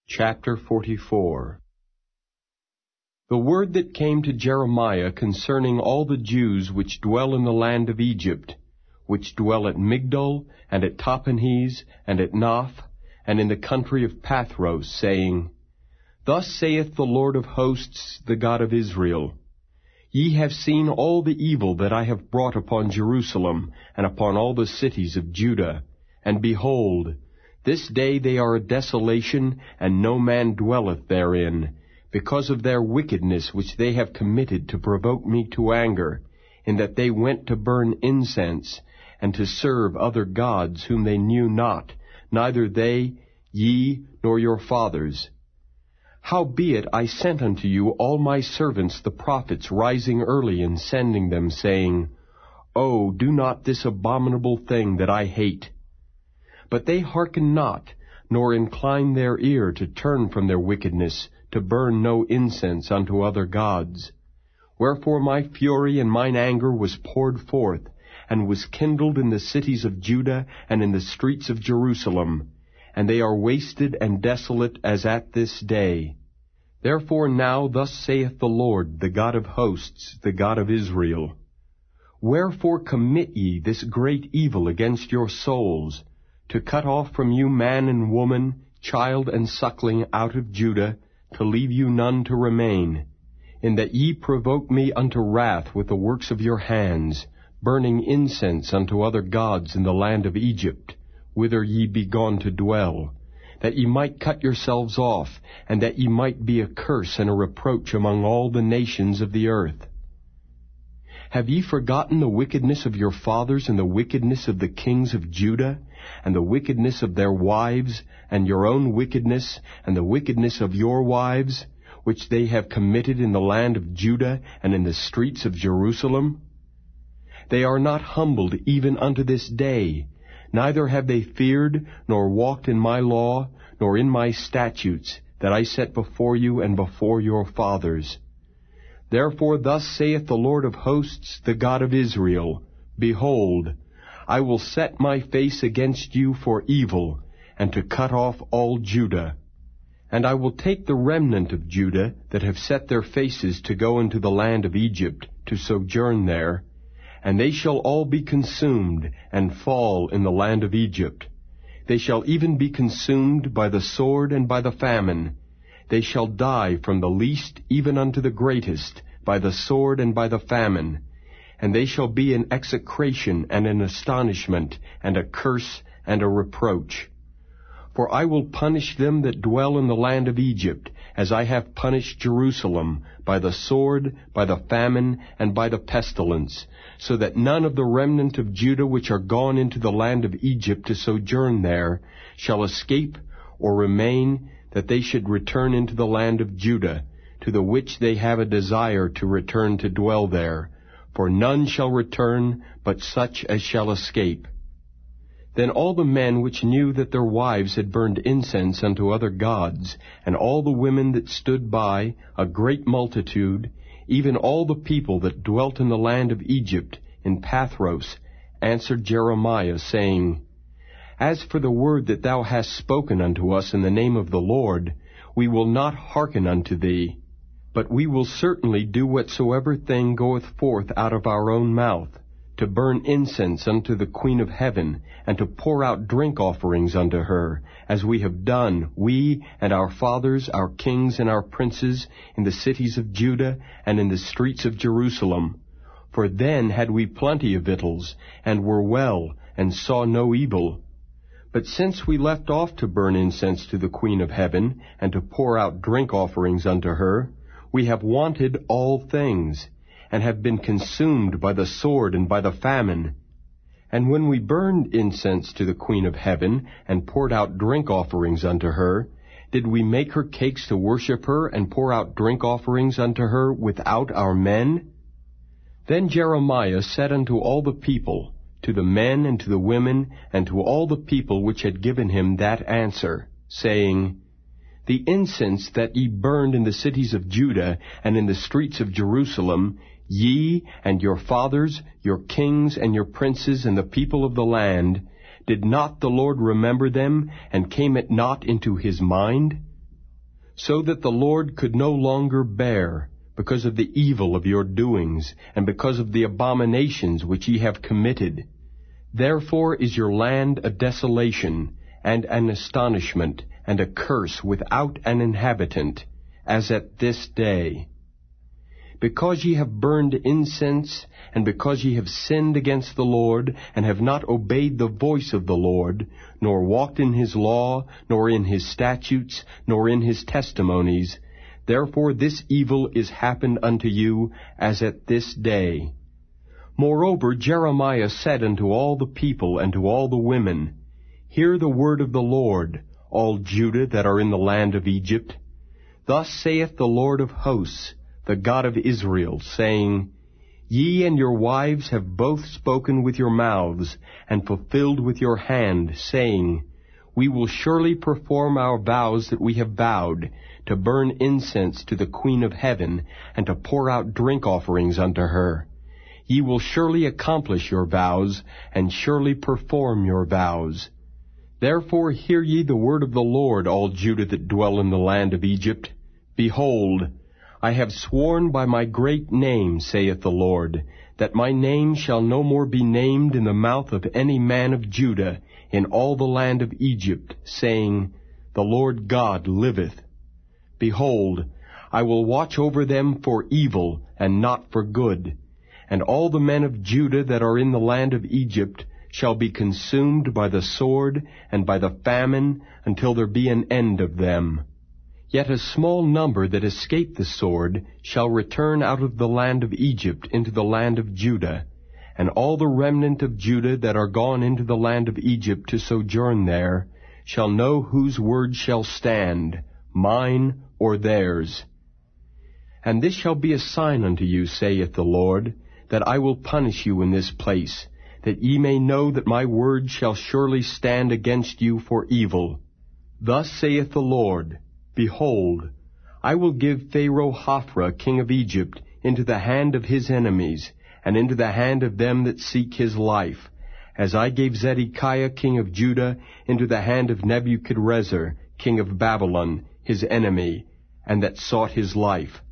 Chapter 44. The word that came to Jeremiah concerning all the Jews which dwell in the land of Egypt, which dwell at Migdol, and at Tahpanhes, and at Naph, and in the country of Pathros, saying, Thus saith the Lord of hosts, the God of Israel, Ye have seen all the evil that I have brought upon Jerusalem, and upon all the cities of Judah, and behold, this day they are a desolation, and no man dwelleth therein, because of their wickedness which they have committed to provoke me to anger, in that they went to burn incense, and to serve other gods whom they knew not, neither they, ye, nor your fathers. Howbeit I sent unto you all my servants the prophets, rising early and sending them, saying, Oh, do not this abominable thing that I hate. But they hearken not, nor incline their ear to turn from their wickedness, to burn no incense unto other gods. Wherefore my fury and mine anger was poured forth, and was kindled in the cities of Judah and in the streets of Jerusalem, and they are wasted and desolate as at this day. Therefore now thus saith the Lord, the God of hosts, the God of Israel, Wherefore commit ye this great evil against your souls, to cut off from you man and woman, child and suckling out of Judah, to leave you none to remain, in that ye provoke me unto wrath with the works of your hands, burning incense unto other gods in the land of Egypt, whither ye be gone to dwell, that ye might cut yourselves off, and that ye might be a curse and a reproach among all the nations of the earth. Have ye forgotten the wickedness of your fathers, and the wickedness of the kings of Judah, and the wickedness of their wives, and your own wickedness, and the wickedness of your wives, which they have committed in the land of Judah, and in the streets of Jerusalem? They are not humbled even unto this day, neither have they feared, nor walked in my law, nor in my statutes, that I set before you and before your fathers. Therefore thus saith the Lord of hosts, the God of Israel, Behold, I will set my face against you for evil, and to cut off all Judah. And I will take the remnant of Judah that have set their faces to go into the land of Egypt, to sojourn there, and they shall all be consumed, and fall in the land of Egypt. They shall even be consumed by the sword and by the famine. They shall die from the least even unto the greatest, by the sword and by the famine. And they shall be an execration and an astonishment, and a curse and a reproach. For I will punish them that dwell in the land of Egypt, as I have punished Jerusalem, by the sword, by the famine, and by the pestilence, so that none of the remnant of Judah which are gone into the land of Egypt to sojourn there shall escape or remain, that they should return into the land of Judah, to the which they have a desire to return to dwell there. For none shall return, but such as shall escape. Then all the men which knew that their wives had burned incense unto other gods, and all the women that stood by, a great multitude, even all the people that dwelt in the land of Egypt, in Pathros, answered Jeremiah, saying, As for the word that thou hast spoken unto us in the name of the Lord, we will not hearken unto thee, but we will certainly do whatsoever thing goeth forth out of our own mouth, to burn incense unto the Queen of Heaven, and to pour out drink offerings unto her, as we have done, we and our fathers, our kings and our princes, in the cities of Judah and in the streets of Jerusalem. For then had we plenty of victuals, and were well, and saw no evil. But since we left off to burn incense to the Queen of Heaven, and to pour out drink offerings unto her, we have wanted all things, and have been consumed by the sword and by the famine. And when we burned incense to the Queen of Heaven, and poured out drink offerings unto her, did we make her cakes to worship her, and pour out drink offerings unto her without our men? Then Jeremiah said unto all the people, to the men and to the women, and to all the people which had given him that answer, saying, The incense that ye burned in the cities of Judah and in the streets of Jerusalem, ye and your fathers, your kings and your princes and the people of the land, did not the Lord remember them, and came it not into his mind? so that the Lord could no longer bear, because of the evil of your doings, and because of the abominations which ye have committed. Therefore is your land a desolation, and an astonishment, and a curse without an inhabitant, as at this day. Because ye have burned incense, and because ye have sinned against the Lord, and have not obeyed the voice of the Lord, nor walked in his law, nor in his statutes, nor in his testimonies, therefore this evil is happened unto you, as at this day. Moreover Jeremiah said unto all the people and to all the women, Hear the word of the Lord, all Judah that are in the land of Egypt. Thus saith the Lord of hosts, the God of Israel, saying, Ye and your wives have both spoken with your mouths, and fulfilled with your hand, saying, We will surely perform our vows that we have vowed, to burn incense to the Queen of heaven, and to pour out drink offerings unto her. Ye will surely accomplish your vows, and surely perform your vows. Therefore hear ye the word of the Lord, all Judah that dwell in the land of Egypt. Behold, I have sworn by my great name, saith the Lord, that my name shall no more be named in the mouth of any man of Judah in all the land of Egypt, saying, The Lord God liveth. Behold, I will watch over them for evil, and not for good. And all the men of Judah that are in the land of Egypt shall be consumed by the sword and by the famine, until there be an end of them. Yet a small number that escape the sword shall return out of the land of Egypt into the land of Judah, and all the remnant of Judah that are gone into the land of Egypt to sojourn there shall know whose word shall stand, mine or theirs. And this shall be a sign unto you, saith the Lord, that I will punish you in this place, that ye may know that my word shall surely stand against you for evil. Thus saith the Lord, Behold, I will give Pharaoh Hophra, king of Egypt, into the hand of his enemies, and into the hand of them that seek his life, as I gave Zedekiah, king of Judah, into the hand of Nebuchadrezzar, king of Babylon, his enemy, and that sought his life.